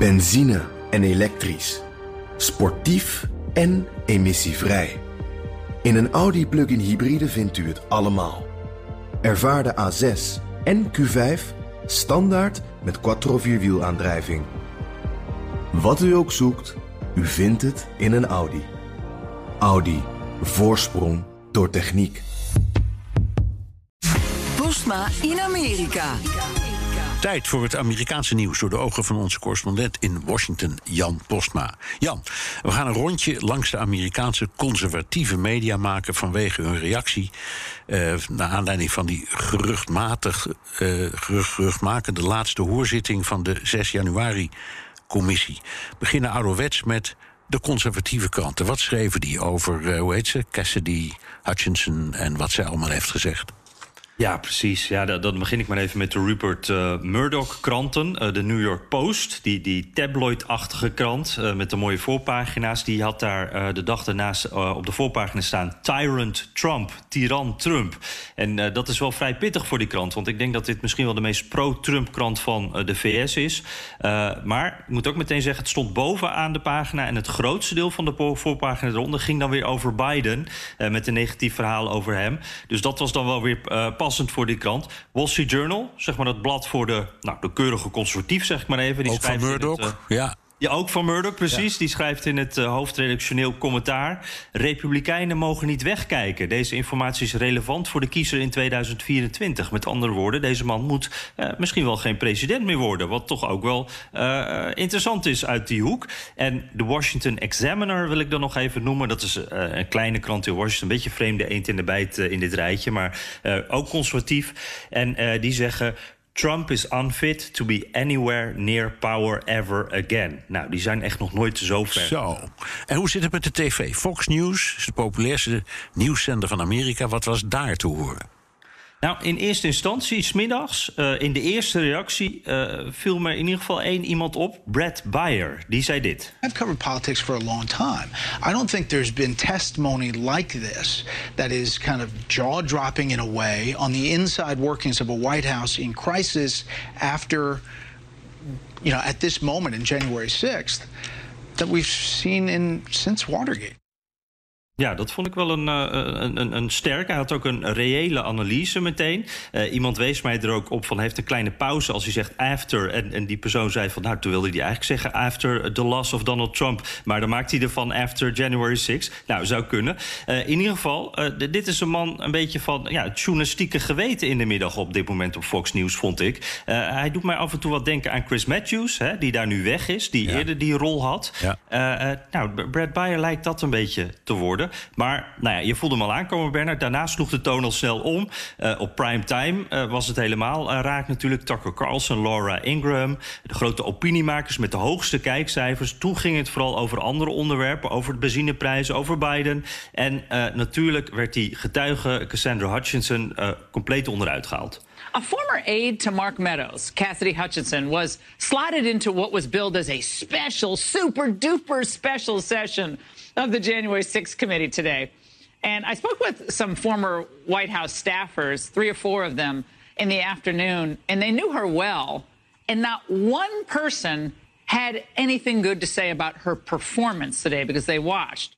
Benzine en elektrisch. Sportief en emissievrij. In een Audi plug-in hybride vindt u het allemaal. Ervaar de A6 en Q5 standaard met quattro-vierwielaandrijving. Wat u ook zoekt, u vindt het in een Audi. Audi. Voorsprong door techniek. Postma in Amerika. Tijd voor het Amerikaanse nieuws door de ogen van onze correspondent in Washington, Jan Postma. Jan, we gaan een rondje langs de Amerikaanse conservatieve media maken vanwege hun reactie naar aanleiding van die geruchtmakende laatste hoorzitting van de 6 januari-commissie. Beginnen ouderwets met de conservatieve kranten. Wat schreven die over, Cassidy Hutchinson en wat zij allemaal heeft gezegd? Ja, precies. Ja, dan begin ik maar even met de Rupert Murdoch-kranten. De New York Post, die tabloid-achtige krant met de mooie voorpagina's, die had daar de dag daarnaast op de voorpagina staan Tyrant Trump, tiran Trump. En dat is wel vrij pittig voor die krant, want ik denk dat dit misschien wel de meest pro-Trump-krant van de VS is. Maar ik moet ook meteen zeggen, het stond bovenaan de pagina en het grootste deel van de voorpagina eronder ging dan weer over Biden, met een negatief verhaal over hem. Dus dat was dan wel weer passend voor die krant. Wall Street Journal, zeg maar dat blad voor de keurige conservatief, zeg ik maar even. Die ook van Murdoch, ja. Ja, ook van Murdoch, precies. Ja. Die schrijft in het hoofdredactioneel commentaar: Republikeinen mogen niet wegkijken. Deze informatie is relevant voor de kiezer in 2024. Met andere woorden, deze man moet misschien wel geen president meer worden. Wat toch ook wel interessant is uit die hoek. En de Washington Examiner wil ik dan nog even noemen. Dat is een kleine krant in Washington. Een beetje vreemde eend in de bijt in dit rijtje. Maar ook conservatief. En die zeggen: Trump is unfit to be anywhere near power ever again. Nou, die zijn echt nog nooit zo ver. Zo. En hoe zit het met de tv? Fox News is de populairste nieuwszender van Amerika. Wat was daar te horen? Nou, in eerste instantie, 's middags, in de eerste reactie viel me in ieder geval iemand op, Brett Baier. Die zei dit. I've covered politics for a long time. I don't think there's been testimony like this that is kind of jaw-dropping in a way on the inside workings of a White House in crisis after, at this moment in January 6th, that we've seen since Watergate. Ja, dat vond ik wel een sterke. Hij had ook een reële analyse meteen. Iemand wees mij er ook op van, hij heeft een kleine pauze als hij zegt after. En die persoon zei van, toen wilde hij eigenlijk zeggen after the loss of Donald Trump. Maar dan maakt hij ervan after January 6. Nou, zou kunnen. In ieder geval, dit is een man een beetje van het journalistieke geweten in de middag op dit moment op Fox News, vond ik. Hij doet mij af en toe wat denken aan Chris Matthews, die daar nu weg is, die eerder die rol had. Ja. Brett Baier lijkt dat een beetje te worden. Maar je voelde hem al aankomen, Bernard. Daarna sloeg de toon al snel om. Op primetime was het helemaal raak natuurlijk. Tucker Carlson, Laura Ingraham, de grote opiniemakers met de hoogste kijkcijfers. Toen ging het vooral over andere onderwerpen, over de benzineprijzen, over Biden. En natuurlijk werd die getuige Cassandra Hutchinson compleet onderuit gehaald. A former aide to Mark Meadows, Cassidy Hutchinson, was slotted into what was billed as a special, super-duper special session of the January 6th committee today. And I spoke with some former White House staffers, 3 or 4 of them, in the afternoon, and they knew her well. And not one person had anything good to say about her performance today because they watched.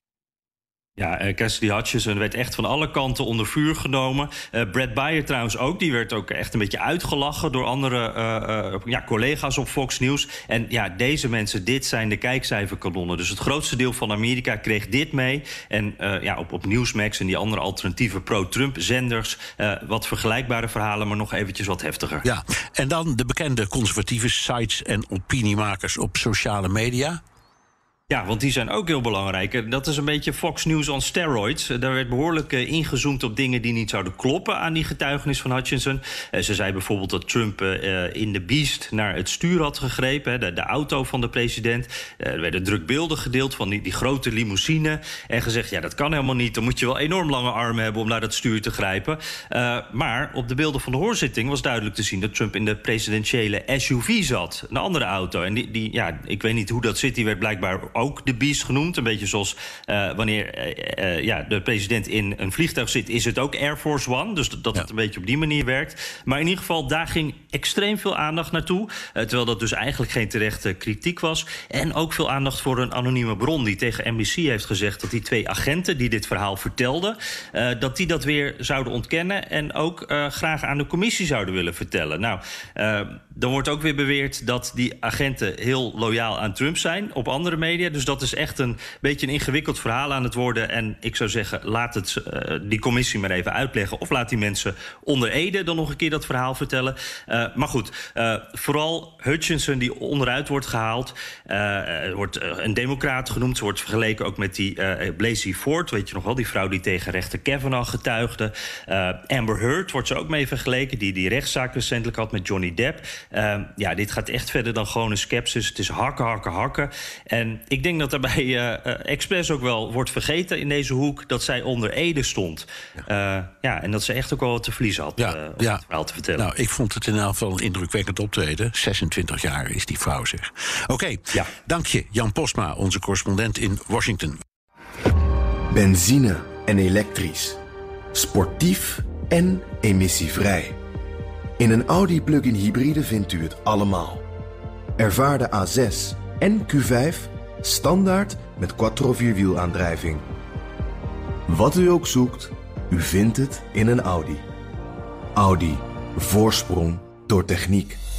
Ja, Cassidy Hutchinson werd echt van alle kanten onder vuur genomen. Brett Baier trouwens ook. Die werd ook echt een beetje uitgelachen door andere collega's op Fox News. En deze mensen, dit zijn de kijkcijferkanonnen. Dus het grootste deel van Amerika kreeg dit mee. En op Newsmax en die andere alternatieve pro-Trump-zenders wat vergelijkbare verhalen, maar nog eventjes wat heftiger. Ja, en dan de bekende conservatieve sites en opiniemakers op sociale media. Ja, want die zijn ook heel belangrijk. Dat is een beetje Fox News on steroids. Daar werd behoorlijk ingezoomd op dingen die niet zouden kloppen aan die getuigenis van Hutchinson. Ze zei bijvoorbeeld dat Trump in de Beast naar het stuur had gegrepen, de auto van de president. Er werden drukbeelden gedeeld van die grote limousine. En gezegd, dat kan helemaal niet. Dan moet je wel enorm lange armen hebben om naar dat stuur te grijpen. Maar op de beelden van de hoorzitting was duidelijk te zien dat Trump in de presidentiële SUV zat. Een andere auto. En ik weet niet hoe dat zit. Die werd blijkbaar ook de Beast genoemd. Een beetje zoals wanneer de president in een vliegtuig zit, is het ook Air Force One. Dus dat het een beetje op die manier werkt. Maar in ieder geval, daar ging extreem veel aandacht naartoe. Terwijl dat dus eigenlijk geen terechte kritiek was. En ook veel aandacht voor een anonieme bron die tegen NBC heeft gezegd dat die 2 agenten die dit verhaal vertelden, dat die dat weer zouden ontkennen en ook graag aan de commissie zouden willen vertellen. Nou, dan wordt ook weer beweerd dat die agenten heel loyaal aan Trump zijn op andere media. Dus dat is echt een beetje een ingewikkeld verhaal aan het worden. En ik zou zeggen, laat die commissie maar even uitleggen. Of laat die mensen onder ede dan nog een keer dat verhaal vertellen. Maar goed, vooral Hutchinson die onderuit wordt gehaald. Wordt een democraat genoemd. Ze wordt vergeleken ook met die Blasey Ford. Weet je nog wel, die vrouw die tegen rechter Kavanaugh getuigde. Amber Heard wordt ze ook mee vergeleken. Die rechtszaak recentelijk had met Johnny Depp. Dit gaat echt verder dan gewoon een skepsis. Het is hakken. En ik denk dat daarbij expres ook wel wordt vergeten in deze hoek dat zij onder ede stond. En dat ze echt ook wel wat te verliezen had om het verhaal te vertellen. Nou, ik vond het in ieder geval een indrukwekkend optreden. 26 jaar is die vrouw, zeg. Oké, dank je, Jan Postma, onze correspondent in Washington. Benzine en elektrisch. Sportief en emissievrij. In een Audi plug-in hybride vindt u het allemaal. Ervaar de A6 en Q5 standaard met quattro-vierwielaandrijving. Wat u ook zoekt, u vindt het in een Audi. Audi. Voorsprong door techniek.